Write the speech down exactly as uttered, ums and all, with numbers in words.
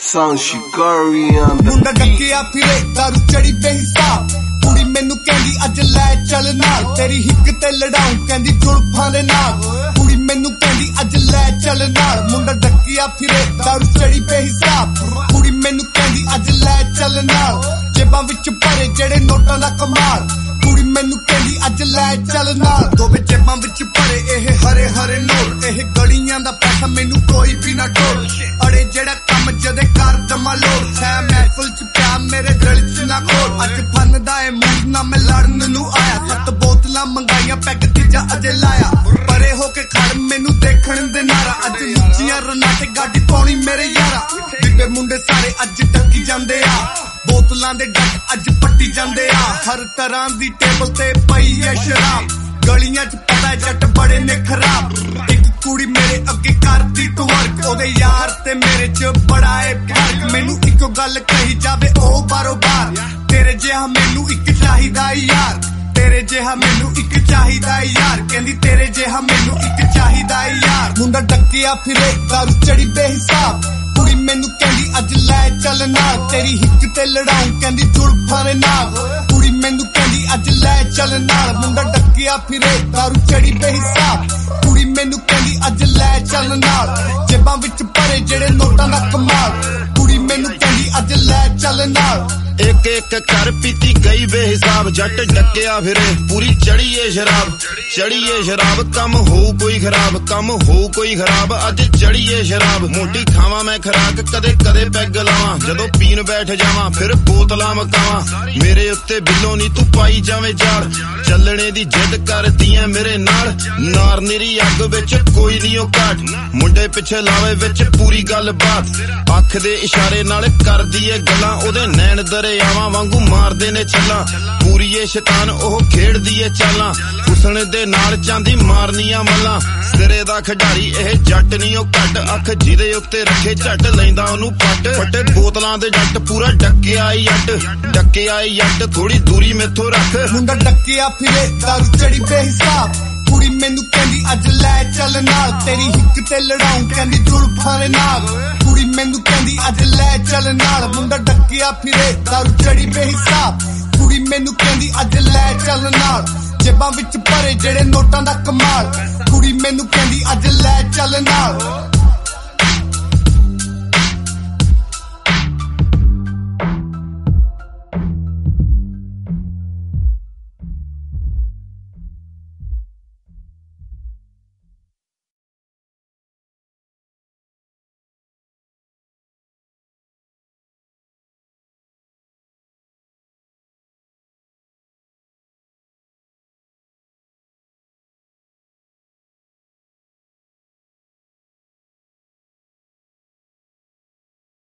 Sound Shikari on the ਮੁੰਡਾ ਡੱਕਿਆ ਫਿਰੇ ਦਾਰੂ ਚੜੀ ਬੇਹਿਸਾਬ ਕੁੜੀ ਮੈਨੂੰ ਕਹਿੰਦੀ ਅੱਜ ਲੈ ਚੱਲ ਨਾਲ ਤੇਰੀ ਹਿੱਕ ਤੇ ਲੜਾਉਂ ਕਹਿੰਦੀ ਜੁਲਫਾਂ ਦੇ ਨਾਲ ਕੁੜੀ ਮੈਨੂੰ ਕਹਿੰਦੀ ਅੱਜ ਲੈ ਚੱਲ ਨਾਲ ਮੁੰਡਾ ਡੱਕਿਆ ਫਿਰੇ ਦਾਰੂ ਚੜੀ ਬੇਹਿਸਾਬ ਕੁੜੀ ਮੈਨੂੰ ਕਹਿੰਦੀ ਅੱਜ ਲੈ ਚੱਲ ਨਾਲ ਜੇਬਾਂ ਵਿੱਚ ਭਰੇ ਜਿਹੜੇ ਨੋਟਾਂ ਦਾ ਕਮਾਲ ਕੁੜੀ ਮੈਨੂੰ ਕਹਿੰਦੀ ਅੱਜ ਲੈ ਚੱਲ ਨਾਲ ਦੋਵੇਂ ਜੇਬਾਂ ਵਿੱਚ ਭਰੇ ਇਹ ਹਰੇ ਹਰੇ ਨੋਟ ਇਹ ਗਲੀਆਂ ਦਾ ਪੈਸਾ ਮੈਨੂੰ ਕੋਈ ਵੀ ਨਾ ਟੋਲ ਅੜੇ ਜਿਹੜਾ ਕੰਮ ਜਦੇ ਕਰ ਦਮਾ ਲੋੜ ਹੈ ਮਹਿਫਲ ਚ ਪਿਆ ਮੇਰੇ ਦਿਲ ਚ ਨਾ ਖੋਲ ਅੱਜ ਫਨਦਾ ਏ ਮੂਡ ਨਾ ਮੈਂ ਲੜਨ ਨੂੰ ਆਇਆ ਸੱਤ ਬੋਤਲਾਂ ਮੰਗਾਈਆਂ ਪੈਗ ਤੀਜਾ ਅਜੇ ਲਾਇਆ ਪਰੇ ਹੋ ਕੇ ਖੜ ਮੈਨੂੰ ਦੇਖਣ ਦੇ ਨਾਰਾ ਅੱਜ ਲੁੱਚੀਆਂ ਰਨਾ ਤੇ ਗਾਡੀ ਪਾਉਣੀ ਮੇਰੇ ਯਾਰਾ ਬਿੱਬੇ ਮੁੰਡੇ ਸਾਰੇ ਅੱਜ ਟੱਕੀ ਜਾਂਦੇ ਆ ਬੋਤਲਾਂ ਦੇ ਡੱਕ ਅੱਜ ਪੱਟੀ ਜਾਂਦੇ ਆ ਹਰ ਤਰ੍ਹਾਂ ਦੀ ਟੇਬਲ ਤੇ ਪਈ ਐ ਸ਼ਰਾਬ ਗਲੀਆਂ ਚ ਪਤਾ ਜੱਟ ਬੜੇ ਨੇ ਖਰਾਬ ਇੱਕ ਕੁੜੀ ਮੇਰੇ ਅੱਗੇ ਕਰਦੀ ਟਵਰਕ ਉਹਦੇ ਯਾਰ ਤੇ ਮੇਰੇ ਚ ਬੜਾ ਏ ਫਰਕ ਮੈਨੂੰ ਇੱਕੋ ਗੱਲ ਕਹੀ ਜਾਵੇ ਉਹ ਬਾਰੋ ਬਾਰ ਤੇਰੇ ਜਿਹਾ ਮੈਨੂੰ ਇੱਕ ਚਾਹੀਦਾ ਯਾਰ ਤੇਰੇ ਜਿਹਾ ਮੈਨੂੰ ਇੱਕ ਚਾਹੀਦਾ ਯਾਰ ਕਹਿੰਦੀ ਤੇਰੇ ਜਿਹਾ ਮੈਨੂੰ ਇੱਕ ਚਾਹੀਦਾ ਯਾਰ ਮੁੰਡਾ ਡੱਕਿਆ ਫਿਰੇ ਦਾਰੂ ਚੜੀ ਬੇਹਿਸਾਬ ਕੁੜੀ ਮੈਨੂੰ ਕਹਿੰਦੀ ਅੱਜ ਲੈ ਚੱਲ ਨਾਲ ਤੇਰੀ ਹਿੱਕ ਤੇ ਲੜਾਉਂ ਕਹਿੰਦੀ ਜੁਲਫਾਂ ਦੇ ਨਾਲ ਕੁੜੀ ਮੈਨੂੰ ਕਹਿੰਦੀ ਅੱਜ ਲੈ ਚੱਲ ਨਾਲ ਮੁੰਡਾ ਡੱਕਿਆ ਫਿਰੇ ਦਾਰੂ ਚੜੀ ਬੇਹਿਸਾਬ ਕੁੜੀ ਮੈਨੂੰ ਕਹਿੰਦੀ ਅੱਜ ਲੈ ਚੱਲ ਨਾਲ ਜੇਬਾਂ ਵਿੱਚ ਭਰੇ ਜਿਹੜੇ ਨੋਟਾਂ ਦਾ ਕਮਾਲ ਕੁੜੀ ਮੈਨੂੰ ਕਹਿੰਦੀ ਅੱਜ ਲੈ ਚੱਲ ਨਾਲ ਇੱਕ ਇੱਕ ਕਰ ਪੀਤੀ ਗਈ ਬੇਹਿਸਾਬ ਜੱਟ ਡੱਕਿਆ ਫਿਰੇ ਪੂਰੀ ਚੜੀ ਏ ਸ਼ਰਾਬ ਚੜੀ ਏ ਸ਼ਰਾਬ ਕੰਮ ਹੋਊ ਕੋਈ ਖਰਾਬ ਕੰਮ ਹੋਊ ਕੋਈ ਖਰਾਬ ਅੱਜ ਚੜੀ ਏ ਸ਼ਰਾਬ ਮੋਟੀ ਖਾਵਾਂ ਮੈਂ ਖਰਾਕ ਕਦੇ ਕਦੇ ਪੈਗ ਲਾਵਾਂ ਜਦੋਂ ਪੀਣ ਬੈਠ ਜਾਵਾਂ ਫਿਰ ਬੋਤਲਾਂ ਮਕਾਵਾਂ ਮੇਰੇ ਉੱਤੇ ਬਿੱਲੋ ਨੀ ਤੂੰ ਪਾਈ ਜਾਵੇਂ ਜਾਲ ਚੱਲਣੇ ਦੀ ਜਿੱਦ ਕਰਦੀ ਐ ਮੇਰੇ ਨਾਲ ਨਾਰ ਨੀਰੀ ਅੱਗ ਵਿੱਚ ਕੋਈ ਨੀ ਉਹ ਘਾਟ ਮੁੰਡੇ ਪਿੱਛੇ ਲਾਵੇ ਵਿੱਚ ਪੂਰੀ ਗੱਲ ਬਾਤ ਅੱਖ ਦੇ ਇਸ਼ਾਰੇ ਨਾਲ ਕਰਦੀ ਏ ਗੱਲਾਂ ਉਹਦੇ ਨੈਣ ਦਰਿਆਵਾਂ ਵਾਂਗੂ ਮਾਰਦੇ ਨੇ ਛੱਲਾਂ ਪੂਰੀ ਏ ਸ਼ੈਤਾਨ ਉਹ ਖੇਡਦੀ ਏ ਚਾਲਾਂ ਹੁਸਨ ਦੇ ਨਾਲ ਚਾਂਦੀ ਮਾਰਨੀਆਂ ਮੱਲਾਂ ਸਿਰੇ ਦਾ ਖਿਡਾਰੀ ਇਹ ਜੱਟ ਨੀ ਉਹ ਘੱਟ ਅੱਖ ਜਿਹਦੇ ਉੱਤੇ ਰੱਖੇ ਝੱਟ ਲੈਂਦਾ ਉਹਨੂੰ ਪੱਟ ਫੱਟੇ ਬੋਤਲਾਂ ਦੇ ਜੱਟ ਪੂਰਾ ਡੱਕਿਆ ਈ ਅੱਟ ਡੱਕਿਆ ਈ ਅੱਟ ਥੋੜੀ ਦੂਰੀ ਮੈਥੋਂ ਰੱਖ ਮੁੰਡਾ ਡੱਕਿਆ ਫਿਰੇ ਦਾਰੂ ਚੜੀ ਬੇਹਿਸਾਬ ਕੁੜੀ ਮੈਨੂੰ ਕਹਿੰਦੀ ਅੱਜ ਲੈ ਚੱਲ ਨਾਲ ਤੇਰੀ ਹਿੱਕ ਤੇ ਲੜਾਉਂ ਕਹਿੰਦੀ ਜੁਲਫਾਂ ਦੇ ਨਾਲ ਕੁੜੀ ਮੈਨੂੰ ਕਹਿੰਦੀ ਅੱਜ ਲੈ ਚੱਲ ਨਾਲ ਮੁੰਡਾ ਡੱਕਿਆ ਫਿਰੇ ਦਾਰੂ ਚੜੀ ਬੇਹਿਸਾਬ ਕੁੜੀ ਮੈਨੂੰ ਕਹਿੰਦੀ ਅੱਜ ਲੈ ਚੱਲ ਨਾਲ ਜੇਬਾਂ ਵਿੱਚ ਭਰੇ ਜਿਹੜੇ ਨੋਟਾਂ ਦਾ ਕਮਾਲ ਕੁੜੀ ਮੈਨੂੰ ਕਹਿੰਦੀ ਅੱਜ ਲੈ ਚੱਲ ਨਾਲ